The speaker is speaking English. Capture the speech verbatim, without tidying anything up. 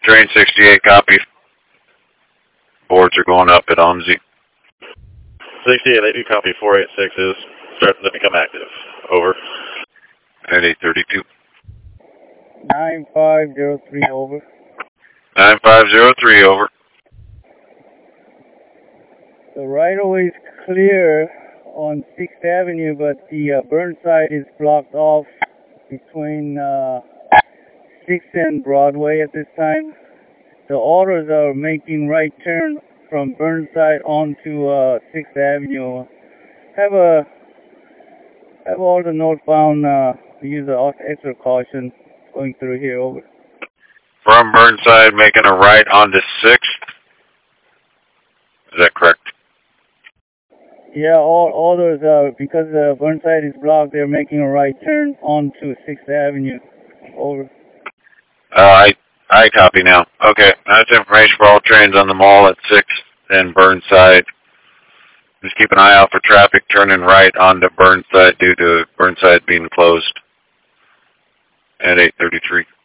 Train sixty-eight, copy. Boards are going up at OMSI. sixty-eight, they do copy. four eight six is starting to become active. Over. At eight thirty-two. nine five zero three, over. nine five zero three, over. The right-of-way is clear on sixth Avenue, but the uh, Burnside is blocked off between uh, sixth and Broadway at this time. The autos are making right turn from Burnside onto uh, sixth Avenue. Have a have all the northbound uh, use the extra caution going through here, over. From Burnside, making a right onto sixth. Is that correct? Yeah, all others are, because uh, Burnside is blocked, they're making a right turn onto sixth Avenue. Over. Uh, I I copy now. Okay, that's information for all trains on the mall at sixth and Burnside. Just keep an eye out for traffic turning right onto Burnside due to Burnside being closed at eight thirty-three.